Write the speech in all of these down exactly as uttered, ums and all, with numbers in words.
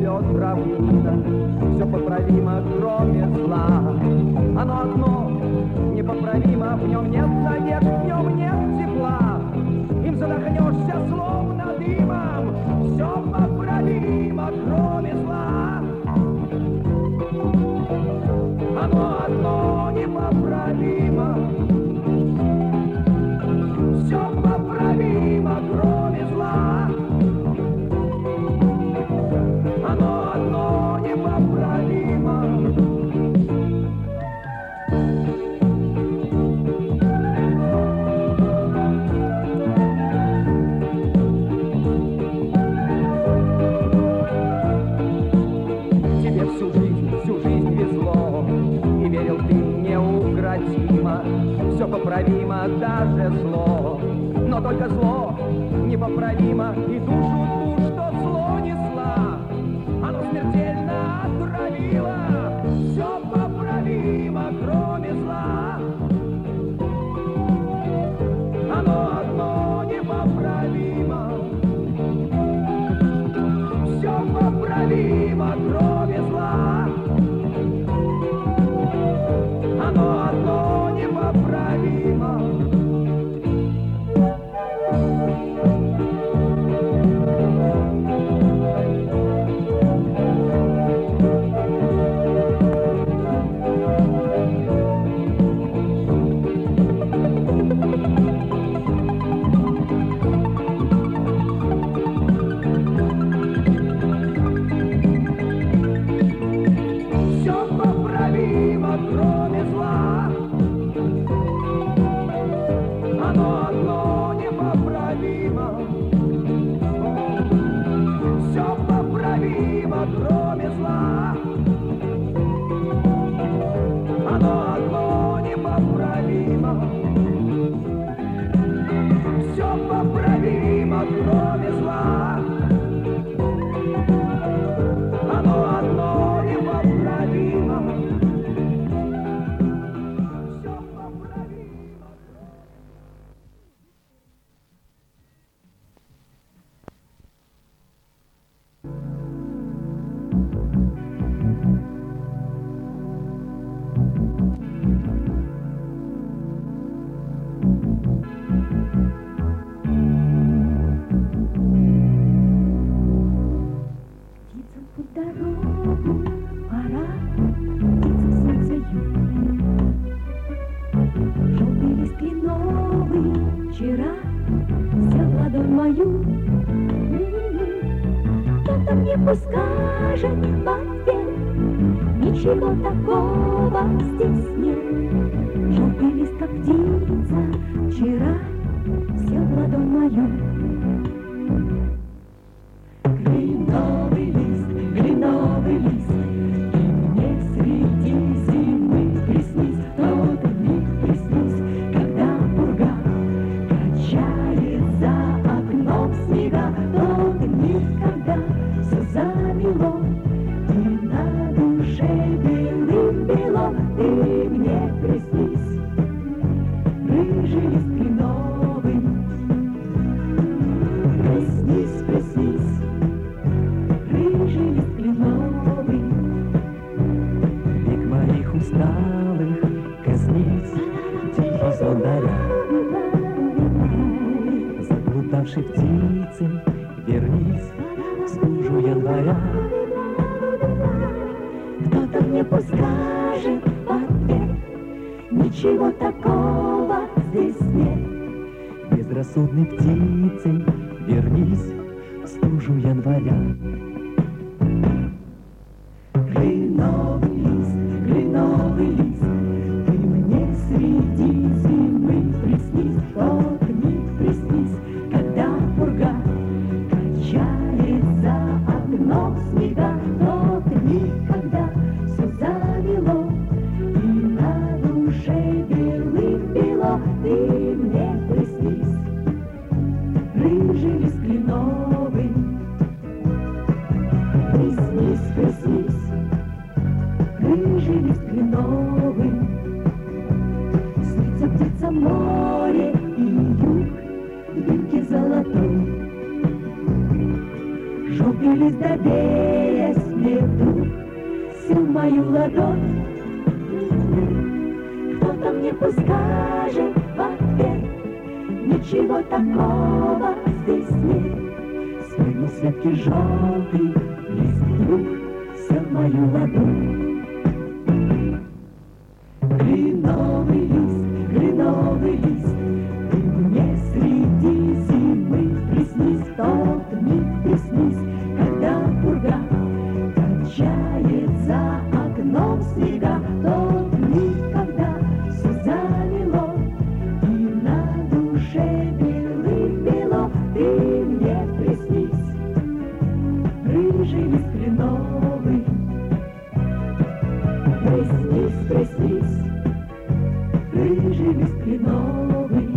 растет равнина. Все поправимо, кроме зла. Оно одно непоправимо, в нем нет надежд, в нем нет тепла. Им задохнешься, словно дымом. Все поправимо, кроме зла. Оно одно непоправимо. Все поправимо, кроме зла. Оно одно непоправимо. Тебе всю жизнь, всю жизнь везло, и верил ты неукротимо. Все поправимо, даже зло, но только зло непоправимо. И душу ту, что зло несла, оно смертельно отравило. Все поправимо, кроме зла. Оно одно непоправимо. Все поправимо, кроме зла. Оно одно непоправимо. Ничего такого здесь нет. Желтый лист, как птица, вчера сел в ладонь мою. Кленовый лист, кленовый лист, и мне среди зимы приснись, тот миг приснись, когда пурга качает за окном снега, тот миг, когда все замело. Ты мне приснись, рыжий лист кленовый. Приснись, приснись, рыжий лист кленовый. Век моих усталых коснись тихий сон даря. Заплутавшей птицы вернись в стужу января. Кто-то мне пусть скажет в ответ, ничего такого здесь нет. Безрассудной птицей вернись в стужу января. Кленовый лист, кленовый лист, ты мне среди зимы приснись, тот миг приснись, когда пурга качает за окном снега, тот миг, когда все замело и на душе белым-бело. Ты мне приснись, рыжий лист кленовый. Приснись, приснись, рыжий лист кленовый. Снится птица море и юг, дымки золотой. Желтый Кружились, доверясь мне вдруг всю мою ладонь. Кто-то мне пусть скажет в ответ, ничего такого здесь нет. Свернул светкий желтый лист вдруг всю мою ладонь. Кленовый лист, кленовый лист, ты мне среди зимы приснись, тот миг приснись, когда пурга качает за окном снега, тот миг, когда все замело и на душе белым-бело, ты мне приснись, рыжий лист кленовый, приснись, приснись, рыжий лист кленовый.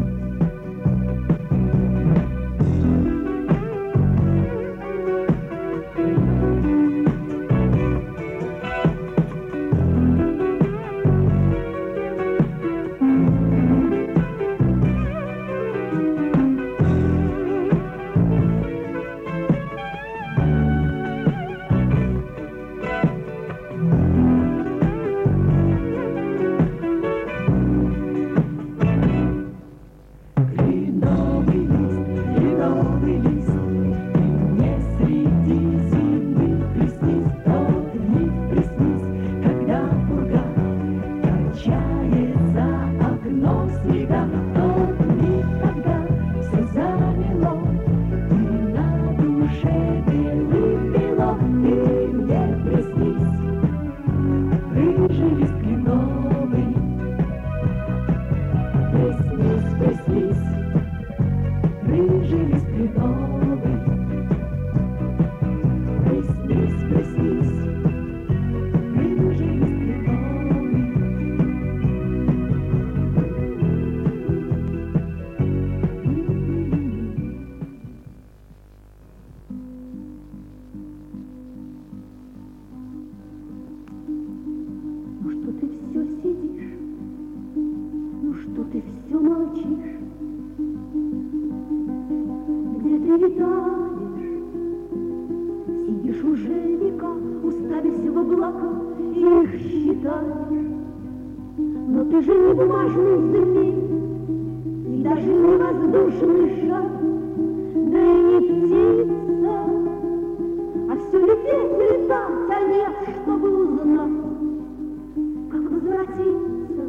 Но ты же не бумажный змей, и даже не воздушный шар, да и не птица, а все лететь, летать, а нет, чтобы узнать, как возвратиться.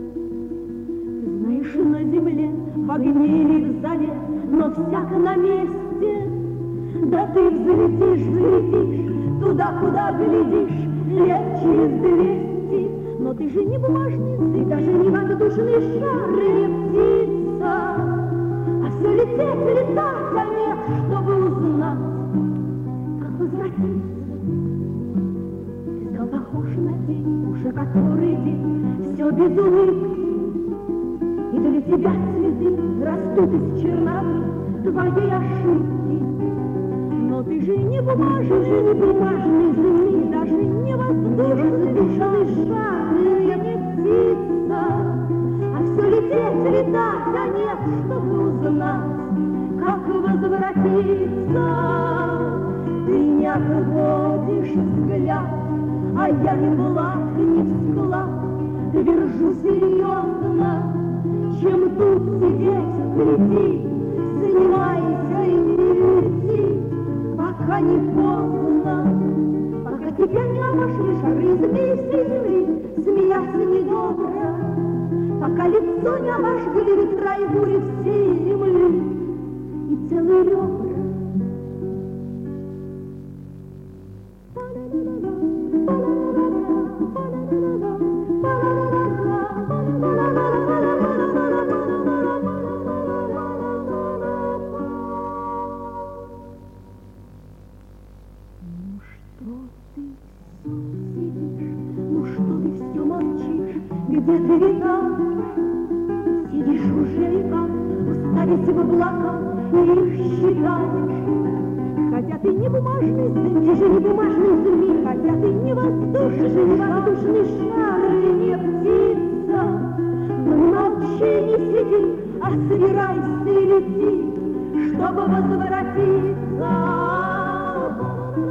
Ты знаешь, на земле, в огне или в зале, но всяко на месте, да ты взлетишь, взлетишь, туда, куда глядишь, лет через двести. Но ты же не бумажный язык, даже не воздушный шар, не птица, а все лететь, летать, а нет, чтобы узнать, как возвратиться. Ты стал похож на день, уже который день, все без улыбки, и для тебя цветы растут из черноты твоей ошибки. Но ты же не бумажный, же не бумажный змей, даже не воздушный шар, не птица, а все лететь, летать, а нет, чтобы узнать, как возвратиться. Ты не отводишь взгляд, а я не благ, не склад, твержу серьезно, чем тут сидеть, гляди, занимайся и лети. Пока не поздно, пока тебя не обошли шары змеи всей земли, смеяться недобро, пока лицо не обожгли ветра и бури всей земли и целые ребра. Где ты витаешь, сидишь у жеребка, уставясь в облака, и их считаешь. Хотя ты не бумажный змей, ты же не бумажный змей, хотя ты не воздушный, не воздушный шар, и не птица. Но не молчи, не сиди, а собирайся и лети, чтобы возвратиться.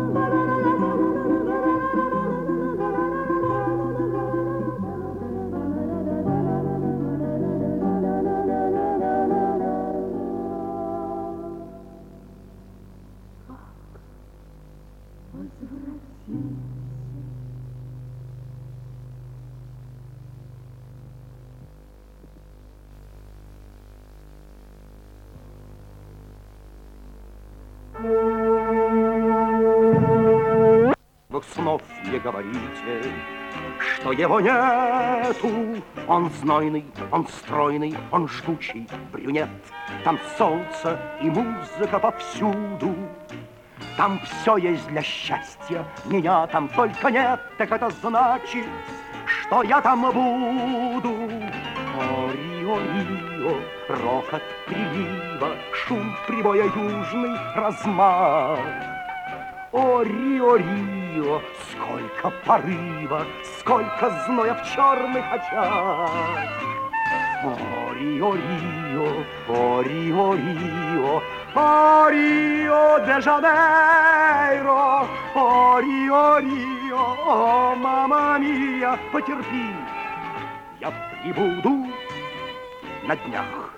Вы снов не говорите, что его нету. Он знойный, он стройный, он жгучий брюнет. Там солнце и музыка повсюду. Там все есть для счастья, меня там только нет. Так это значит, что я там буду. О, Рио, Рио, рокот прилива, шум прибоя, южный размах. О, Рио, Рио, сколько порыва, сколько зноя в черных очах. О, Рио, Рио, о, Рио, Рио, о, Рио де Жанейро, о, Рио, Рио, о, мама мия, потерпи, я прибуду на днях.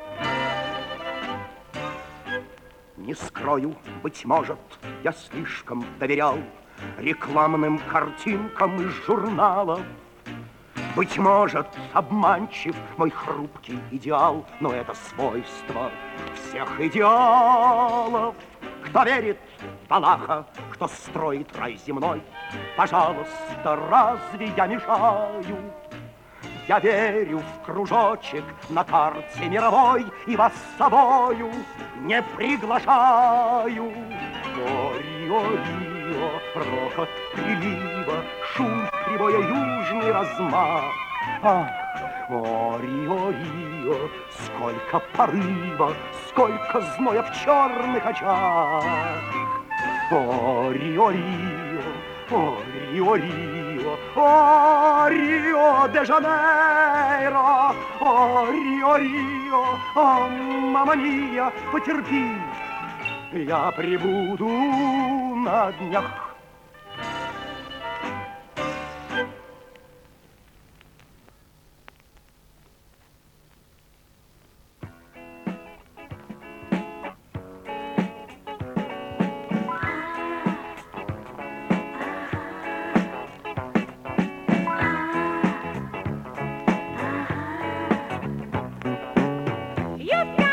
Не скрою, быть может, я слишком доверял рекламным картинкам из журналов. Быть может, обманчив мой хрупкий идеал, но это свойство всех идеалов. Кто верит в Аллаха, кто строит рай земной, пожалуйста, разве я мешаю? Я верю в кружочек на карте мировой и вас с собою не приглашаю. О, Рио, Рио, рокот прилива, шум прибоя, южный размах. Ах, о, Рио, Рио, сколько порыва, сколько зноя в черных очах. О, Рио, Рио, о, Рио, Рио, о, Рио де Жанейро, о, Рио, Рио, о, мама мия, потерпи, я прибуду на днях.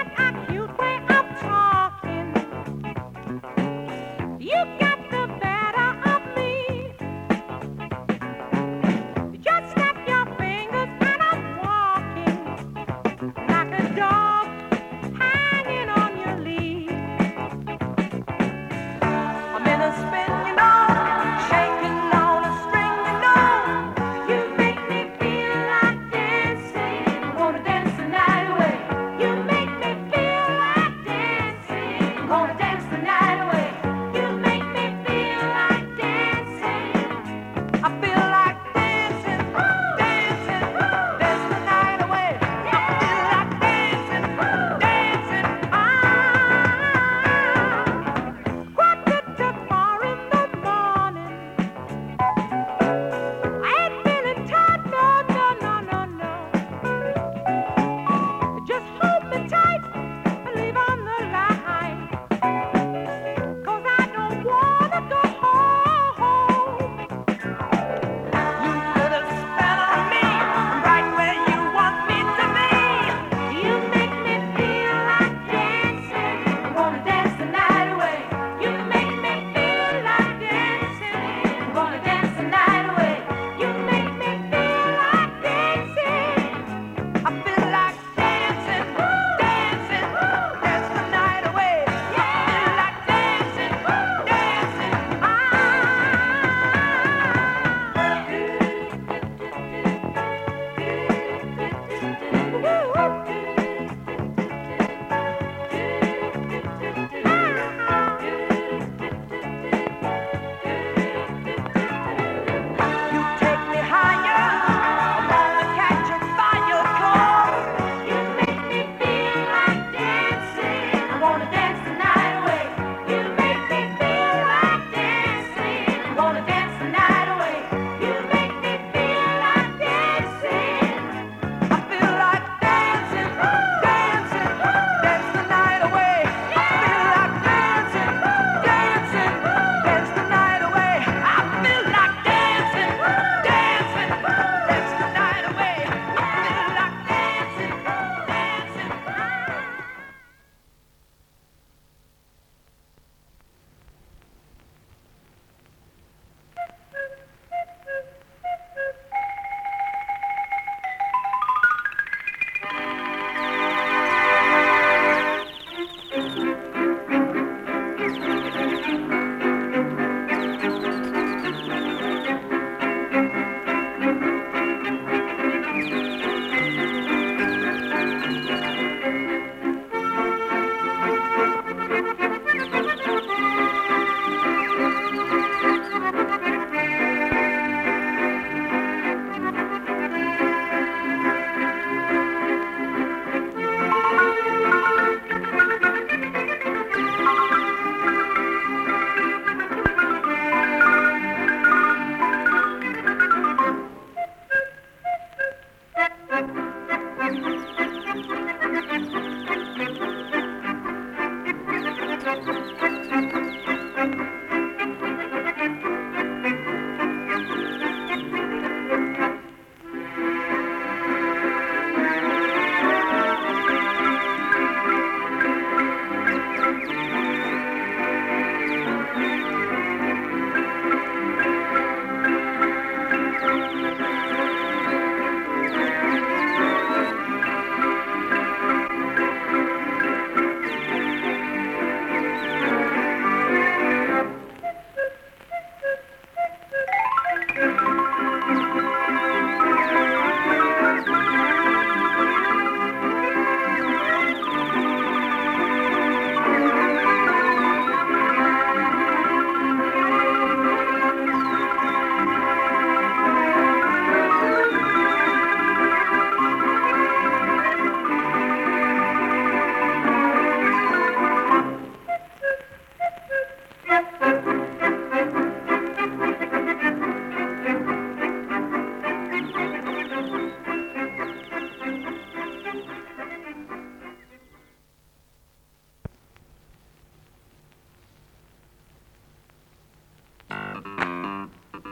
You've got the better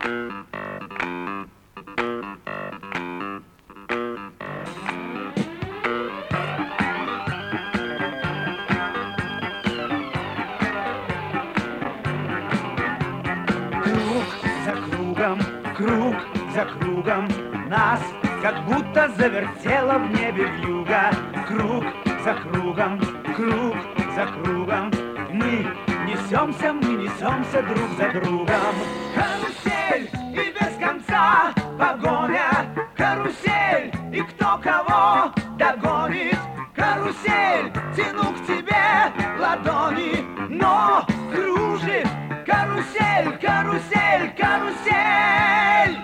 Круг за кругом нас как будто завертело в небе вьюга. Круг за кругом, круг за кругом мы несемся, мы несемся друг за другом. Карусель и без конца погоня, карусель и кто кого догонит. Карусель, тяну к тебе ладони, но кружит карусель, карусель, карусель.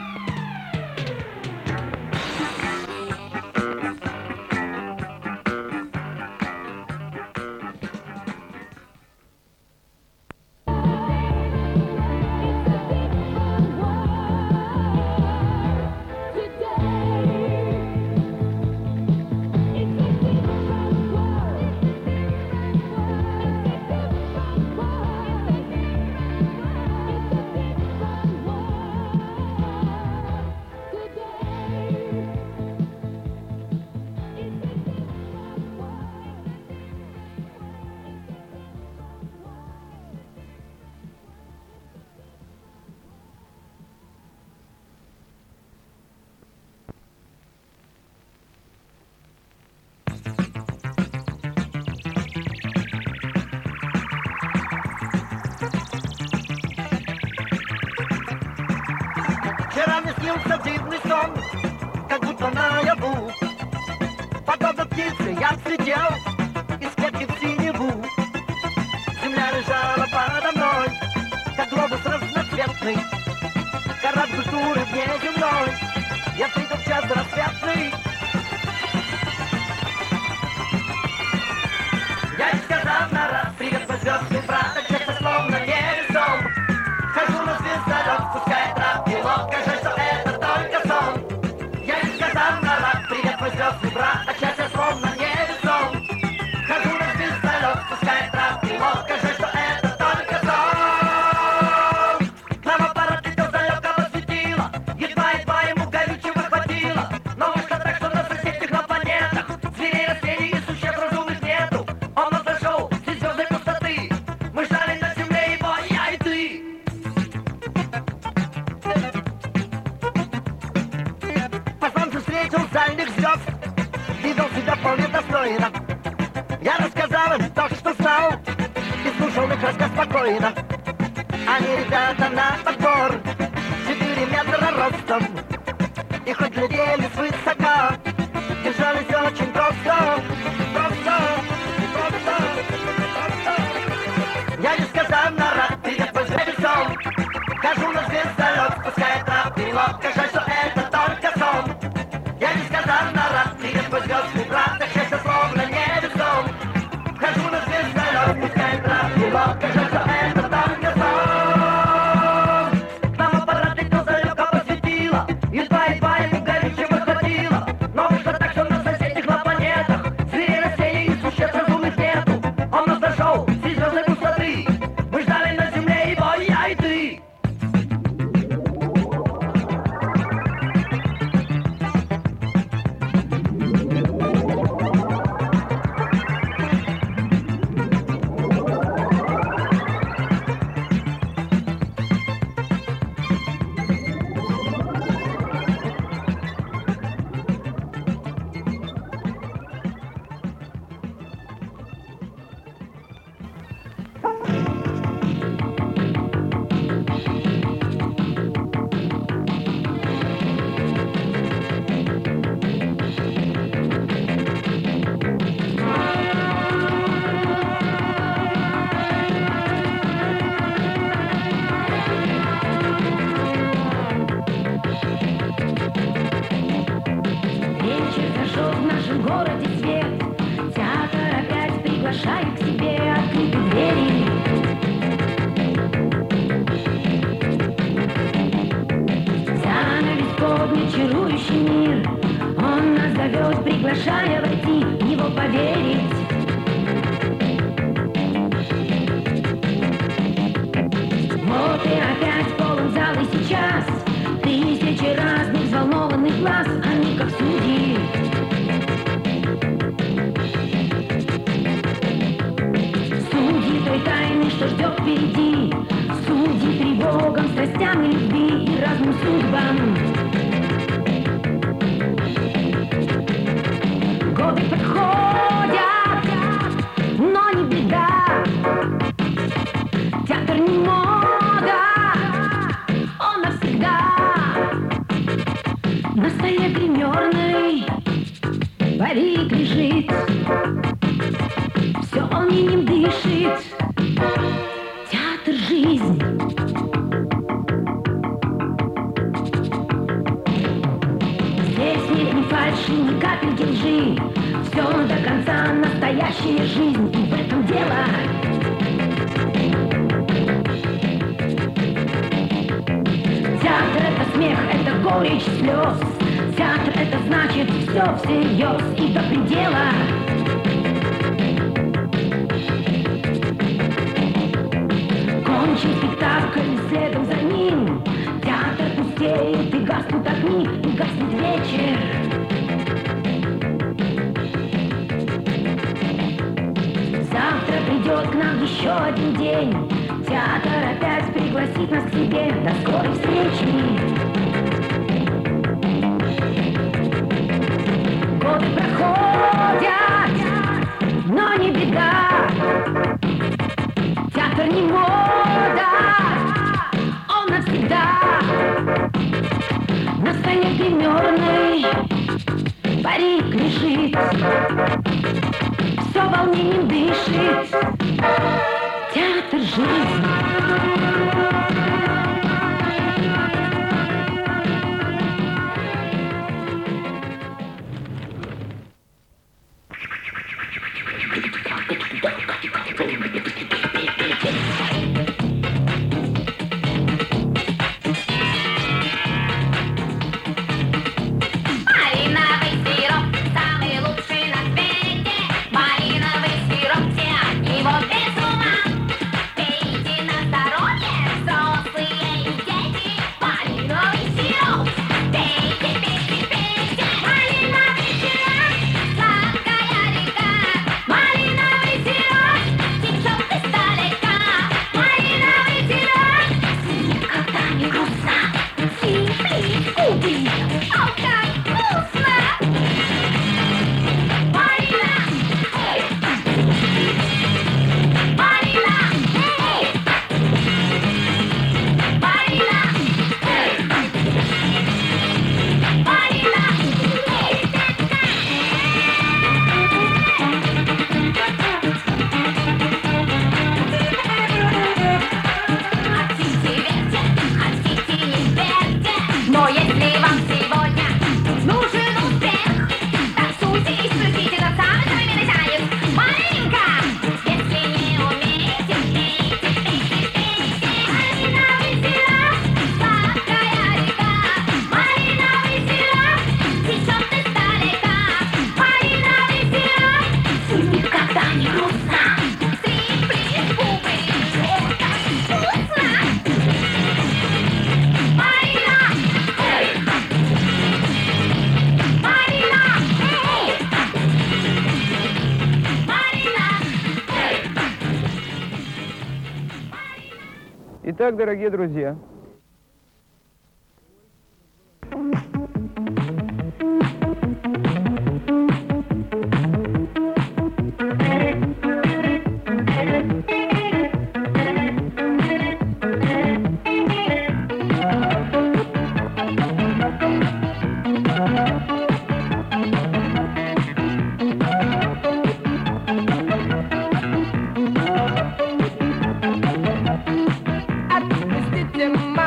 Вчера мне снился дивный сон, как будто наяву. Подобно птице я взлетел из клетки в синеву. Земля лежала подо мной, как глобус разноцветный. Корабль культуры внеземной, я встретил час рассветный. Я несказанно рад, привет мой звездный брат, одеться словно невесом. Хожу на звездолет, пускай трап и лодка, жаль, что это только сон. Я несказанно рад, привет мой звездный брат, одеться словно невесом. Хожу на звездолет, пускай трап и лодка, жаль, что это только сон. Нам аппарат летел далекого светила, едва-едва ему горючего хватило. Но вышло так, что на соседних на планетах зверей, растений и существ разумных нету. Он нас нашел среди звездной пустоты, мы ждали на земле его, я и ты. По солнцу встретил дальних звезд и вел себя вполне достойно. Я рассказал им то, что знал, и слушал их рассказ спокойно. Они, ребята, на подбор, четыре метра ростом, и хоть глядели свысока, держались очень просто, просто, просто, просто. Я несказанно рад, привет мой звездом. Хожу на звездолет, пускай трап и лодка, жаль, что это только сон. Я несказанно рад, привет мой звездный брат, счастье словно невесом. Хожу на звездолет, пускай трап и лодка, жаль, что это только сон. Нам аппарат летел далеко посветило, едва-едва ему горючего хватило. Но вышло так, что на соседних на планетах зверей, растений и существ разумных нету. Он нас нашел среди звездной пустоты, мы ждали на земле его, я и ты. Вечер зашел в нашем городе свет, театр опять приглашает к себе, открыты двери. Занавес поднят, чарующий мир, он нас зовет, приглашая войти, в него поверить. Вот и опять полон зал, и сейчас час. Тысячи разных взволнованных глаз, они как судьи. Судьи той тайны, что ждет впереди. Судьи тревогам, страстям и любви и разным судьбам. Годы проходят, но не беда. Театр не мода, он навсегда. На столе гримерной парик лежит, все волнением дышит. Театр — жизнь. Здесь нет ни фальши, ни капельки лжи. Все до конца настоящая жизнь, и в этом дело. Театр — это смех, это горечь слез. Театр — это значит все всерьез и до предела. Кончен спектакль, следом за ним. Театр пустеет, и гаснут огни, и гаснет вечер. Завтра придет к нам еще один день. Театр опять пригласит нас к себе. До скорой встречи. Годы проходят, но не беда. Театр не мода, он навсегда. На столе гримерной парик лежит, все волнением дышит. Театр — жизнь. Итак, дорогие друзья, Отпустите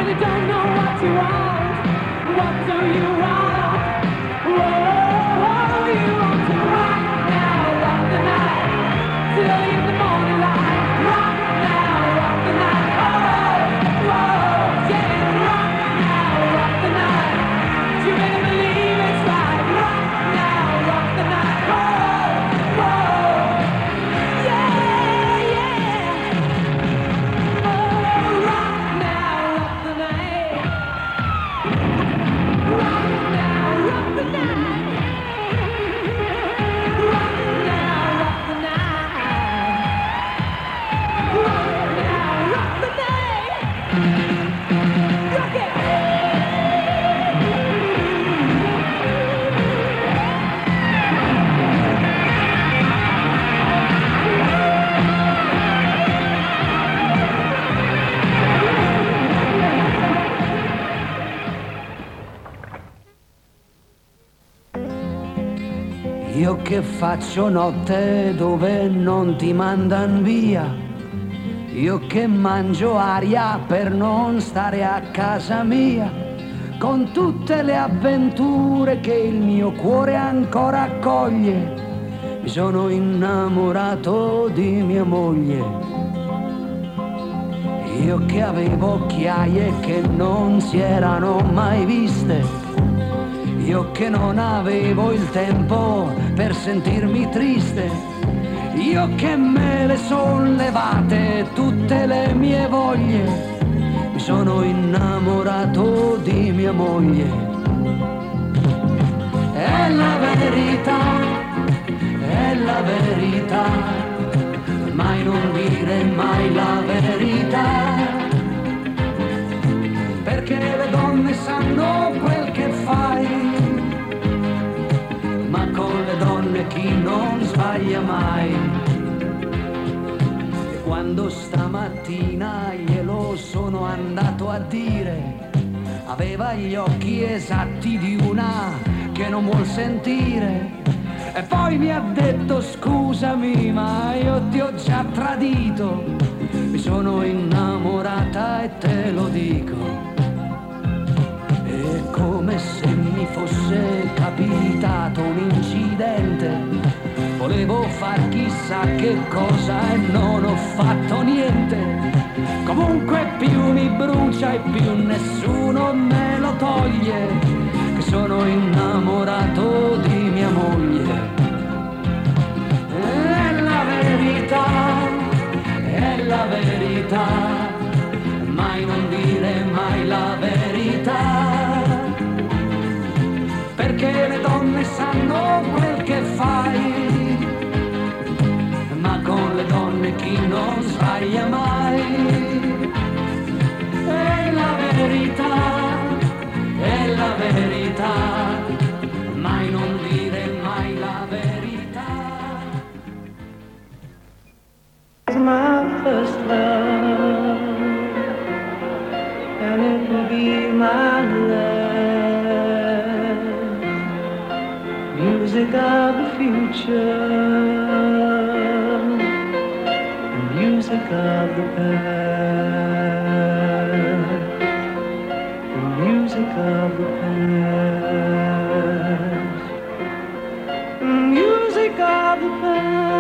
really don't know what you want. What do you want? Whoa, you want to rock now, rock the night, till in the morning light. Rock now, rock the night. Oh, whoa, yeah, rock now, rock the night. You better believe it's right. Rock now, rock the night. Oh, whoa, yeah, yeah. Oh, rock now, rock the night. Rock now, rock the night. Rock now, rock the night. Rock now, rock the night. Rock it. Io che faccio notte dove non ti mandan via, io che mangio aria per non stare a casa mia, con tutte le avventure che il mio cuore ancora accoglie, mi sono innamorato di mia moglie. Io che avevo occhiaie che non si erano mai viste, io che non avevo il tempo per sentirmi triste, io che me le son levate tutte le mie voglie, mi sono innamorato di mia moglie. È la verità, è la verità, mai non dire mai la verità, perché le donne sanno quel che fai, ma con le donne chi non sbaglia mai. E quando stamattina glielo sono andato a dire, aveva gli occhi esatti di una che non vuol sentire, e poi mi ha detto scusami ma io ti ho già tradito, mi sono innamorata e te lo dico. Come se mi fosse capitato un incidente, volevo far chissà che cosa e non ho fatto niente. Comunque più mi brucia e più nessuno me lo toglie, che sono innamorato di mia moglie. È la verità, è la verità, mai non dire mai la verità, perché le donne sanno quel che fai, ma con le donne chi non sbaglia mai. È la verità, è la verità, mai non dire mai la verità. It's my first love, and it will be my last. Music of the future, music of the past, music of the past, music of the past.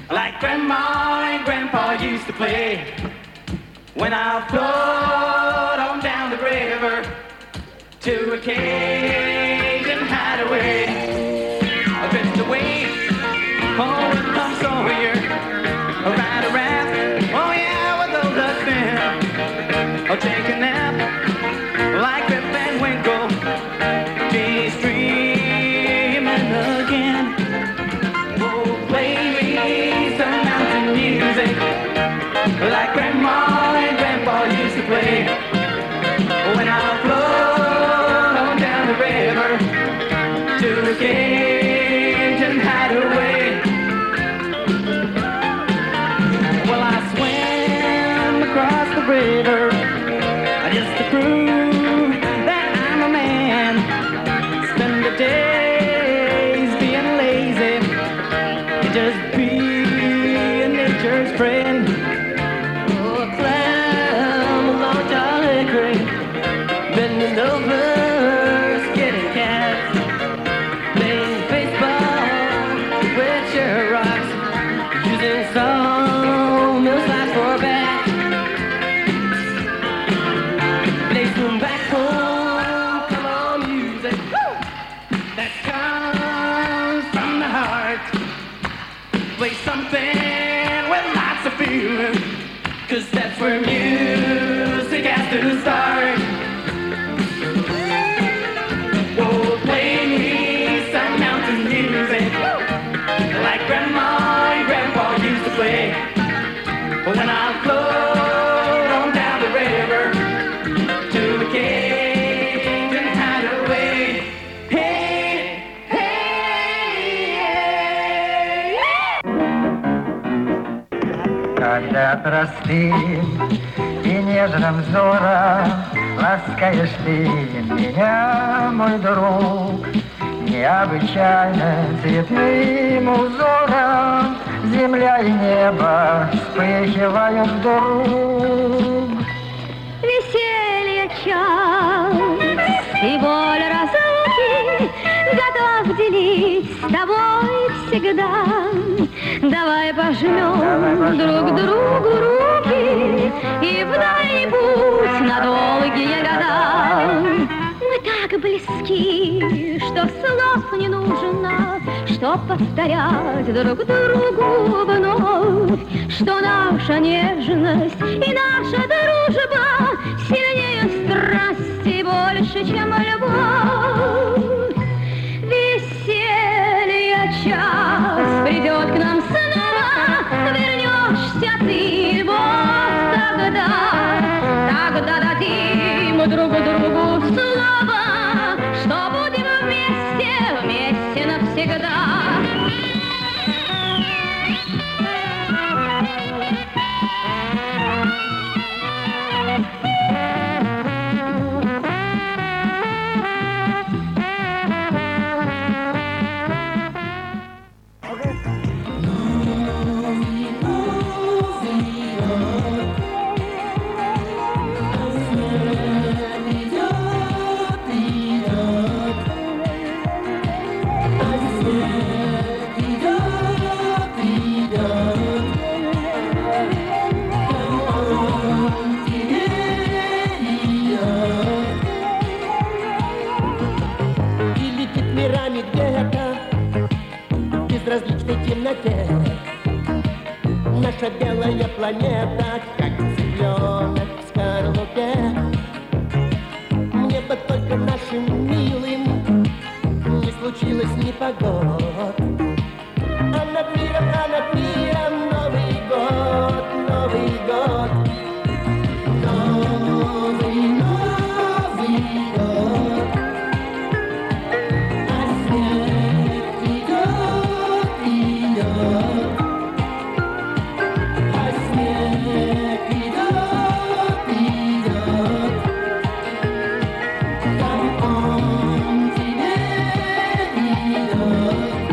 like Grandma and Grandpa used to play. When I float on down the river to a Cajun hideaway, I drift away, home with Tom Sawyer, ride a raft, oh yeah, with old Dustin. I'll take a nap like Rip Van Winkle, be streaming again. Oh, play me some mountain music like Grandma and Grandpa used to play. When I float on down the river to a Cajun hideaway. Well, I swam across the river just to prove that I'm a man. Spend the days being lazy, just being nature's friend. Oh, climb along John Hickory, bending over, skidding cats, playing baseball with Sherrocks, using sawmill slides for a bat. Play some back home, come on music, woo! That comes from the heart. Play something with lots of feeling, 'cause that's where music has to start. Oh, play me some mountain music like Grandma and Grandpa used to play. When I float on down the river to the Cajun hideaway. Hey, hey, hey. Когда простым и нежным взором ласкаешь ты меня, мой друг, необычайно цветным узором земля и небо вспыхивают вдруг. Веселье час и боль разлуки готов делить с тобой всегда. Давай пожмем друг другу руки и в дальний путь на долгие года. Мы так близки, что слов не нужно, чтоб повторять друг другу вновь, что наша нежность и наша дружба сильнее страсти, больше, чем любовь. Веселье час придет к нам снова, вернешься ты вот тогда, тогда дадим друг другу слово, что будем вместе, вместе навсегда. Безразличной темноте наша белая планета, как цыпленок в скорлупе. Мне бы только нашим милым не случилось непогод. А над миром, а над миром Новый год, Новый год. Новый, Новый год. А снег идет, идет. А снег идет, идет. Там он тебе идет.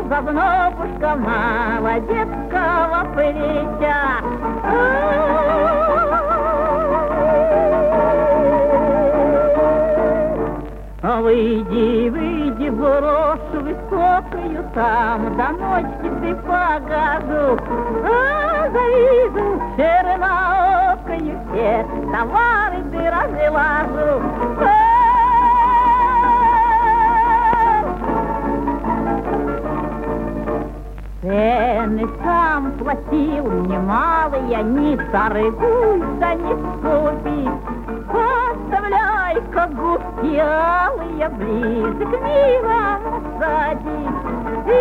Совнобушка молодецкого плеча. Выйди, выйди в рощу высокую, там до ночи ты погожу. А завижу широкою, все товары ты разложу. Цены сам платил немалые, не торгуйся, не скупи. Поставляй-ка губки алые ближе к милому садись.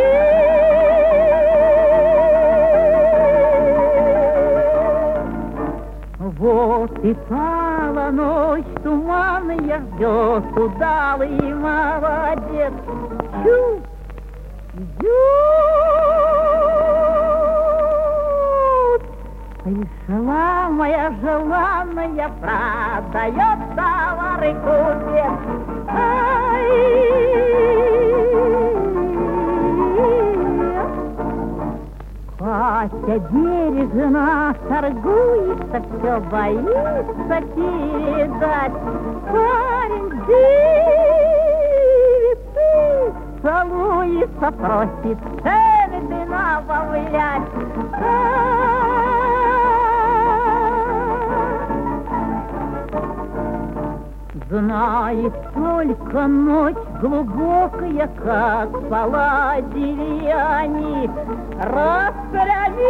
Вот и пала ночь туманная, ждет удалый молодец. Чу, идет. Пришла моя желанная, продает товары купец. Ай! Катя бережно торгуется, все боится передать. Парень девицы целуется, просит цены ты набавлять. Знает только ночь глубокая, как спала деревьяне, расправит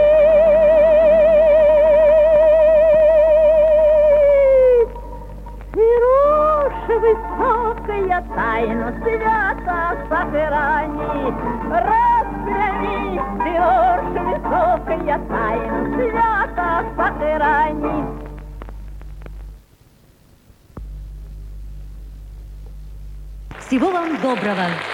Сереж высокая, тайну свято сохрани. Расправит Сереж высокая, тайну свято сохрани. Всего вам доброго!